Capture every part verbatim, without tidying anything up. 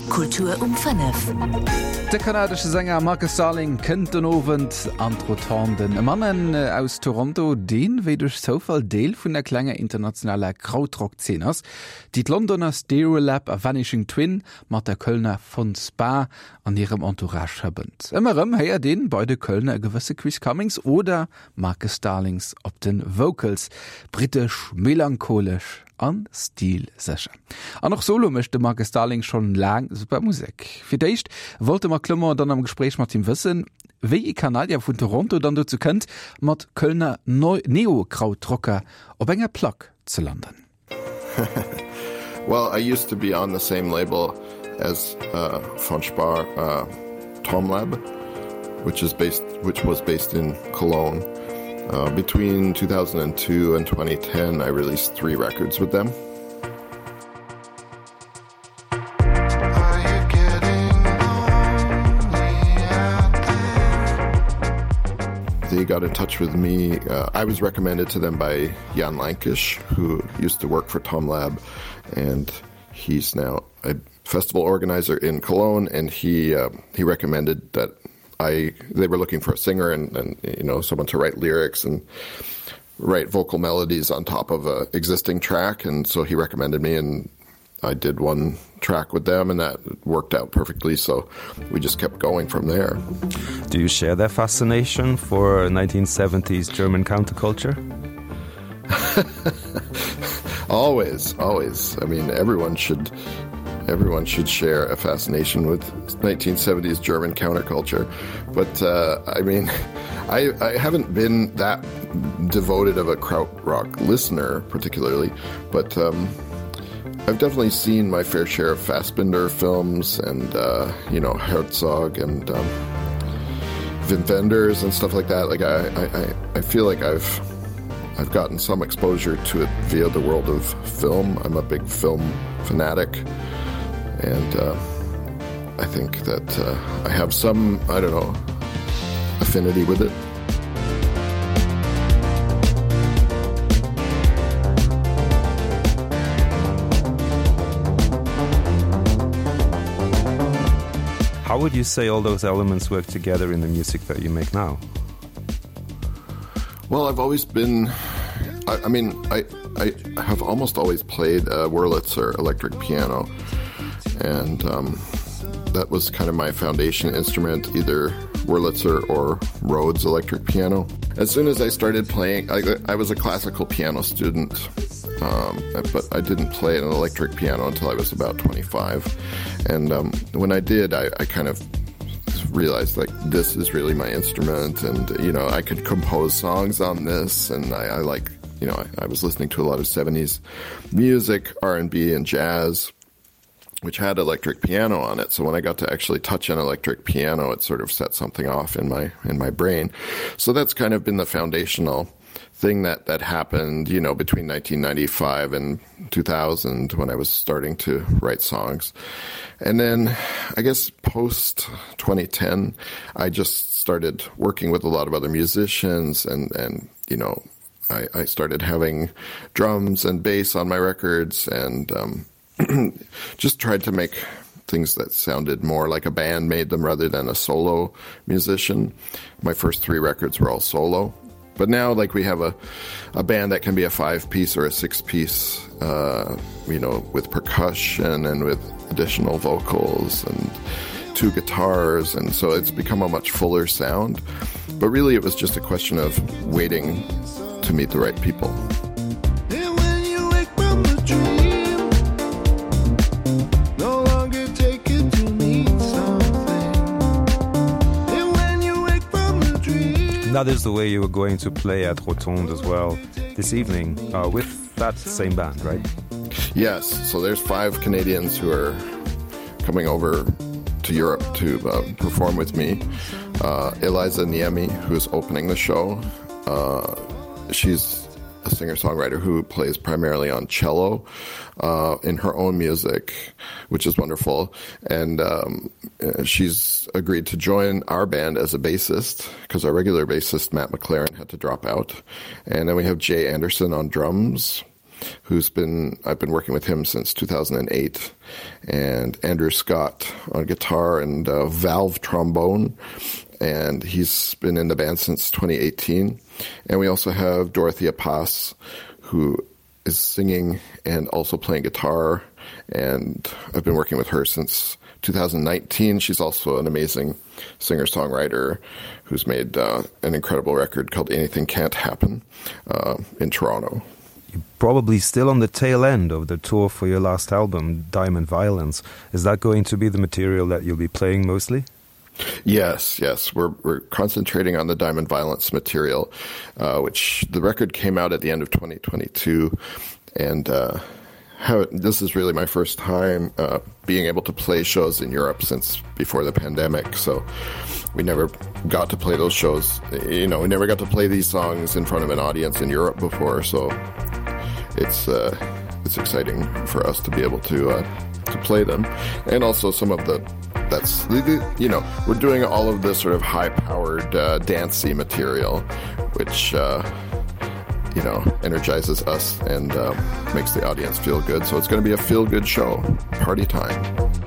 Kultur um fünf. Der kanadische Sänger Marcus Starling kennt den Abend an Trotanden. Ein Mann äh, aus Toronto, den wie durch Zufall Teil von der kleinen internationalen Krautrock-Szene ist, die die Londoner Stereolab a Vanishing Twin mit der Kölner von Spa an ihrem Entourage verbindet. Immerem hat den beide Kölner eine gewisse Chris Cummings oder Marcus Starlings auf den Vocals. Britisch, melancholisch an Stil sicher. An noch solo möchte Marcus Starling schon lang super Musik. Für dich wollte man Klimmer dann am Gespräch mit ihm wissen, wie ihr Kanadier von Toronto dann dazu kennt, mit Kölner Neo-Krautrocker auf einer Plaque zu landen. Well, I used to be on the same label as uh, von Spar, uh, Tomlab, which is based, which was based in Cologne. Uh, between two thousand two and twenty ten, I released three records with them. They got in touch with me. Uh, I was recommended to them by Jan Lankish, who used to work for Tomlab, and he's now a festival organizer in Cologne, and he uh, he recommended that I they were looking for a singer and, and you know someone to write lyrics and write vocal melodies on top of a existing track, and so he recommended me, and I did one track with them, and that worked out perfectly, so we just kept going from there. Do you share that fascination for nineteen seventies German counterculture? Always, always. I mean, everyone should everyone should share a fascination with nineteen seventies German counterculture. But, uh, I mean, I, I haven't been that devoted of a krautrock listener, particularly, but um, I've definitely seen my fair share of Fassbinder films and, uh, you know, Herzog and um, Wim Wenders and stuff like that. Like, I, I, I feel like I've I've gotten some exposure to it via the world of film. I'm a big film fanatic. And uh, I think that uh, I have some, I don't know, affinity with it. How would you say all those elements work together in the music that you make now? Well, I've always been, I, I mean, I, I have almost always played a Wurlitzer electric piano. And um, that was kind of my foundation instrument, either Wurlitzer or Rhodes electric piano. As soon as I started playing, I, I was a classical piano student, um, but I didn't play an electric piano until I was about twenty-five. And um, when I did, I, I kind of realized, like, this is really my instrument, and, you know, I could compose songs on this, and I, I like, you know, I, I was listening to a lot of seventies music, R and B and jazz, which had electric piano on it. So when I got to actually touch an electric piano, it sort of set something off in my in my brain. So that's kind of been the foundational thing that, that happened, you know, between nineteen ninety-five and two thousand when I was starting to write songs. And then I guess post twenty ten, I just started working with a lot of other musicians, and, and you know, I, I started having drums and bass on my records, and um just tried to make things that sounded more like a band made them rather than a solo musician. My first three records were all solo. But now, like, we have a, a band that can be a five-piece or a six-piece, uh, you know, with percussion and with additional vocals and two guitars. And so it's become a much fuller sound. But really, it was just a question of waiting to meet the right people. That is the way you were going to play at Rotonde as well this evening, uh, with that same band, right? Yes. So there's five Canadians who are coming over to Europe to uh, perform with me. Uh, Eliza Niemi, who's opening the show. Uh, she's a singer-songwriter who plays primarily on cello uh, in her own music, which is wonderful. And um, she's agreed to join our band as a bassist because our regular bassist, Matt McLaren, had to drop out. And then we have Jay Anderson on drums. who's been, I've been working with him since two thousand eight, and Andrew Scott on guitar and uh, valve trombone, and he's been in the band since twenty eighteen. And we also have Dorothea Pass, who is singing and also playing guitar, and I've been working with her since two thousand nineteen. She's also an amazing singer-songwriter who's made uh, an incredible record called Anything Can't Happen uh, in Toronto. You're probably still on the tail end of the tour for your last album, Diamond Violence. Is that going to be the material that you'll be playing mostly? Yes, yes. We're we're concentrating on the Diamond Violence material, uh, which the record came out at the end of twenty twenty-two, and uh, how, this is really my first time uh, being able to play shows in Europe since before the pandemic. So we never got to play those shows. You know, we never got to play these songs in front of an audience in Europe before. So it's uh, it's exciting for us to be able to uh, to play them, and also some of the. That's, you know, we're doing all of this sort of high-powered, uh, dancey material, which, uh, you know, energizes us and uh, makes the audience feel good. So it's going to be a feel-good show. Party time.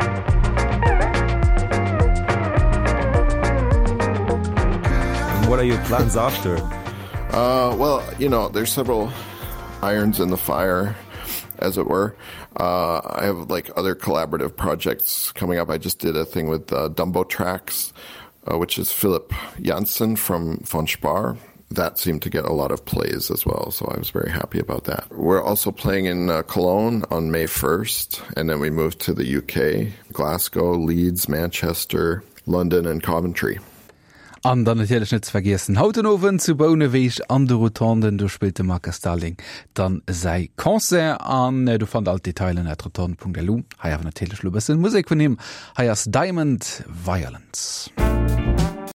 And what are your plans after? Uh, well, you know, there's several irons in the fire, as it were. Uh, I have like other collaborative projects coming up. I just did a thing with uh, Dumbo Tracks, uh, which is Philip Janssen from Von Spar. That seemed to get a lot of plays as well, so I was very happy about that. We're also playing in uh, Cologne on May first, and then we moved to the U K, Glasgow, Leeds, Manchester, London and Coventry. An dann natürlich nicht vergessen, Hautenoven zu Boneweich an der Rotonden, du spielte Marcus Starling, dann sei Konzert an, du fand all Detailen at rotonden punkt l u. Hei haben natürlich ein bisschen Musik von ihm, hei as Diamond Violence.